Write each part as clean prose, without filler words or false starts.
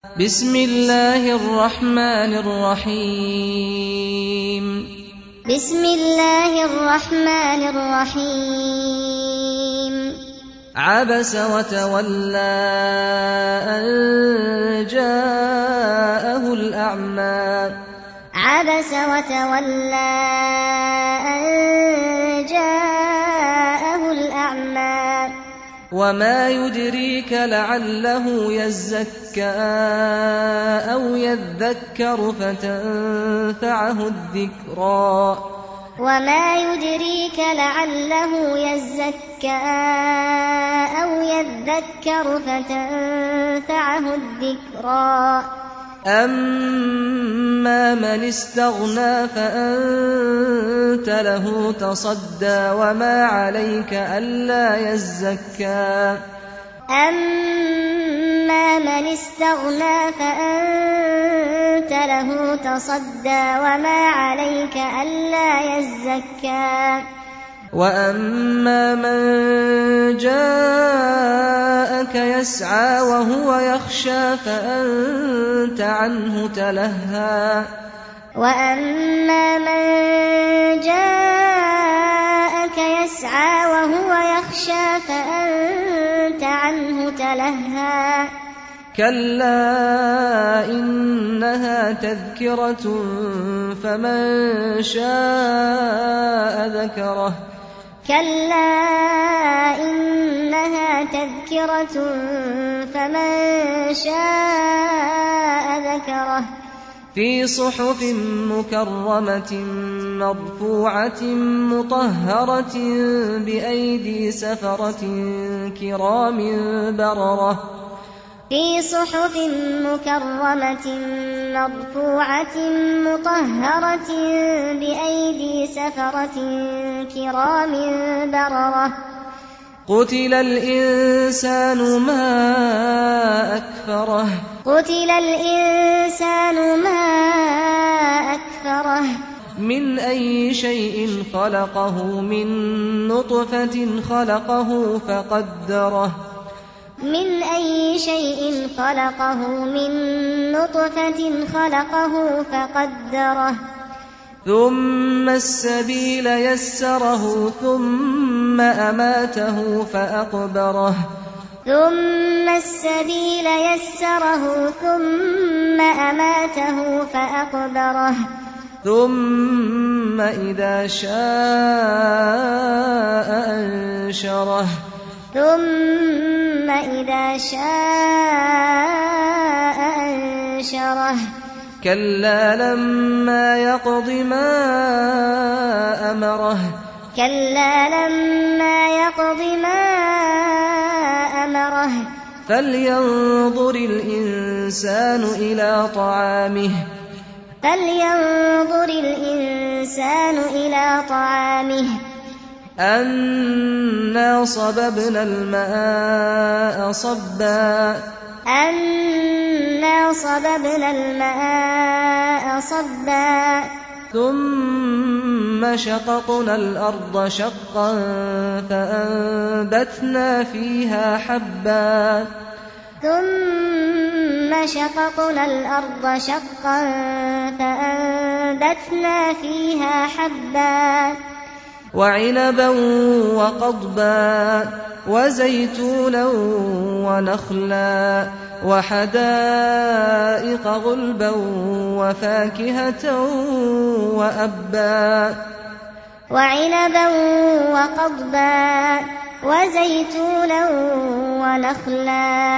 بسم الله الرحمن الرحيم بسم الله الرحمن الرحيم عبس وتولى أن جاءه الأعمى عبس وتولى أن جاءه الأعمى وما يدريك لعله يزكى أو يذكر فتنفعه الذكرى وما يدريك لعله يزكى أو يذكر فتنفعه الذكرى أما من استغنى فأنت له تصدى وما عليك ألا يزكى أما من استغنى فأنت له تصدى وما عليك ألا يزكى وأما من جاءك يسعى وهو يخشى فأنت عنه تلهى وأما من جاءك يسعى وهو يخشى فأنت عنه تلهى كلا إنها تذكرة فمن شاء ذكره كلا إنها تذكرة فمن شاء ذكره في صحف مكرمة مرفوعة مطهرة بأيدي سفرة كرام بررة في صحف مكرمة مرفوعة مطهرة بأيدي سفرة كرام بررة قتل الإنسان ما أكفره قتل الإنسان ما أكفره من أي شيء خلقه من نطفة خلقه فقدره من أي شيء خلقه من نطفة خلقه فقدره ثم السبيل يسره ثم أماته فأقبره ثم السبيل يسره ثم أماته فأقبره ثم إذا شاء أنشره ثم إذا شاء أنشره كلا لما يقض ما أمره كلا لما يقض ما أمره فلينظر الإنسان إلى طعامه فلينظر الإنسان إلى طعامه أنا صببنا الماء صبا أنا صببنا الماء صبا ثم شققنا الأرض شقا فأنبتنا فيها حبا ثم شققنا الأرض شقا فأنبتنا فيها حبا وعنبا وقضبا وزيتونا ونخلا وحدائق غلبا وفاكهة وأبا وعنبا وقضبا وزيتونا ونخلا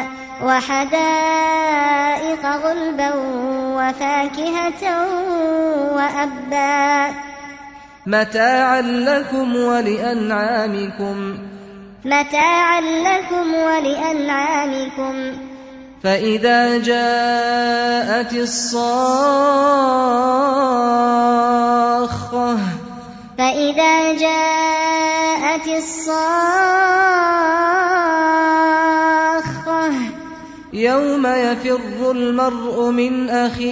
وحدائق غلبا وفاكهة وأبا متاعا لكم ولأنعامكم متاعا لكم ولأنعامكم فإذا جاءت الصاخة فإذا جاءت الصاخة يوم يفر المرء من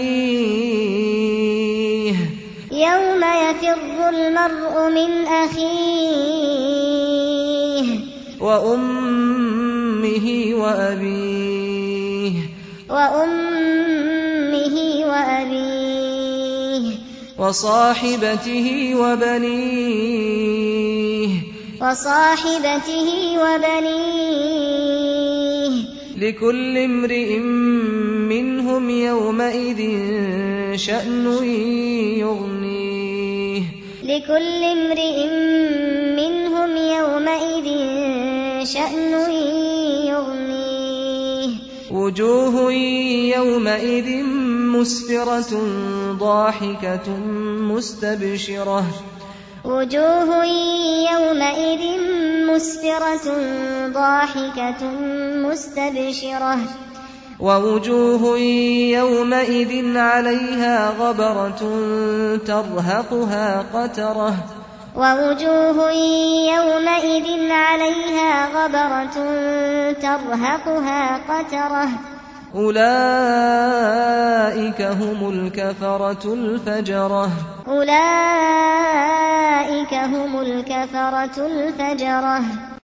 أخيه يوم يفر المرء من أخيه وأمه وأبيه وأمه وأبيه وصاحبته وبنيه لكل امرئ منهم يومئذ شأن يغنيه وجوه يومئذ مسفرة ضاحكة مستبشرة ووجوه يومئذ عليها غبرة ترهقها قترة أولئك هم الكفرة الفجرة